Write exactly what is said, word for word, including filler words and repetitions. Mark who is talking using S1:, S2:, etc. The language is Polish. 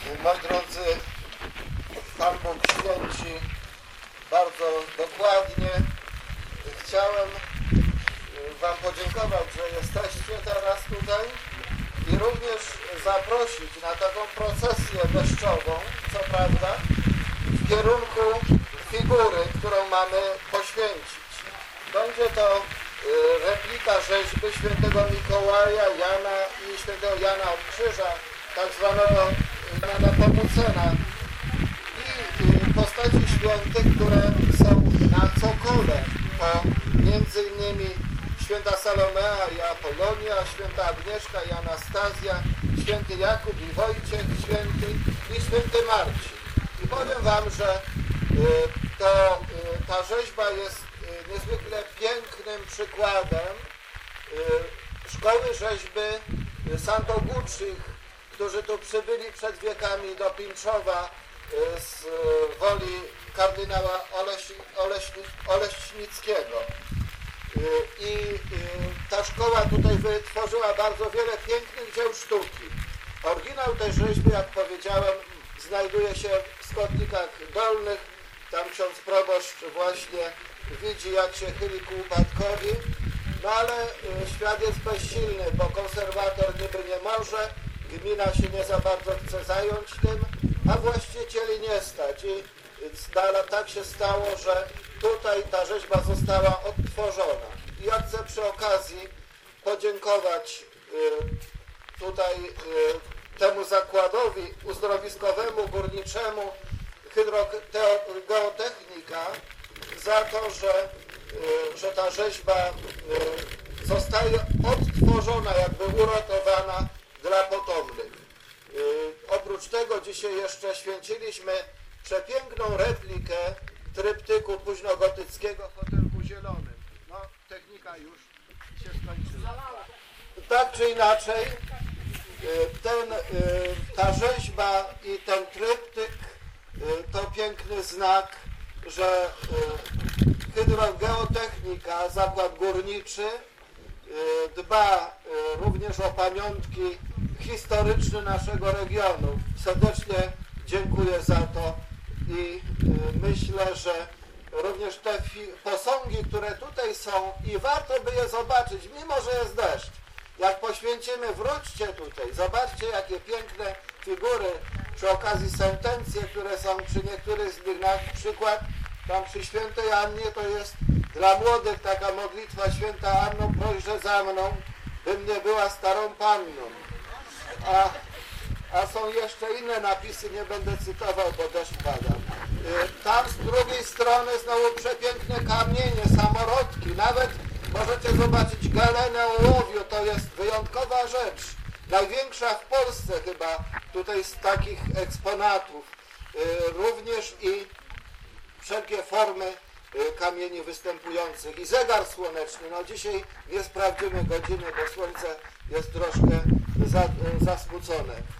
S1: Moi drodzy, Pan Bóg święci bardzo dokładnie. Chciałem Wam podziękować, że jesteście teraz tutaj i również zaprosić na taką procesję deszczową, co prawda, w kierunku figury, którą mamy poświęcić. Będzie to replika rzeźby świętego Mikołaja, Jana i świętego Jana od Krzyża, tak zwanego Jana Nepomucena, i postaci świętych, które są na cokole, to między innymi święta Salomea i Apolonia, święta Agnieszka i Anastazja, święty Jakub i Wojciech święty i święty Marcin. I powiem Wam, że to, ta rzeźba jest niezwykle pięknym przykładem szkoły rzeźby Santogucich, którzy tu przybyli przed wiekami do Pińczowa z woli kardynała Oleś, Oleś, Oleśnickiego. I ta szkoła tutaj wytworzyła bardzo wiele pięknych dzieł sztuki. Oryginał tej rzeźby, jak powiedziałem, znajduje się w Skotnikach Dolnych. Tam ksiądz proboszcz właśnie widzi, jak się chyli ku upadkowi. No ale świat jest bezsilny, bo konserwator niby nie może, gmina się nie za bardzo chce zająć tym, a właścicieli nie stać. I tak się stało, że tutaj ta rzeźba została odtworzona. I ja chcę przy okazji podziękować tutaj temu zakładowi uzdrowiskowemu, górniczemu Hydrogeotechnika za to, że, że ta rzeźba zostaje odtworzona, jakby uratowana dla potomnych. Oprócz tego dzisiaj jeszcze święciliśmy przepiękną replikę tryptyku późnogotyckiego w Hotelu Zielonym. No, technika już się skończyła. Tak czy inaczej, ten, ta rzeźba i ten tryptyk to piękny znak, że Hydrogeotechnika, zakład górniczy, dba również o pamiątki historyczne naszego regionu. Serdecznie dziękuję za to i myślę, że również te posągi, które tutaj są, i warto by je zobaczyć, mimo że jest deszcz. Jak poświęcimy, wróćcie tutaj, zobaczcie, jakie piękne figury, przy okazji sentencje, które są przy niektórych z nich, na przykład tam przy świętej Annie to jest dla młodych taka modlitwa: święta Anno, proś za mną, bym nie była starą panną. A, a są jeszcze inne napisy, nie będę cytował, bo deszcz pada. Tam z drugiej strony znowu przepiękne kamienie, samorodki, nawet możecie zobaczyć galenę ołowiu, to jest wyjątkowa rzecz. Największa w Polsce chyba tutaj z takich eksponatów. Również i wszelkie formy kamieni występujących. I zegar słoneczny. No dzisiaj nie sprawdzimy godziny, bo słońce jest troszkę za, zasmucone.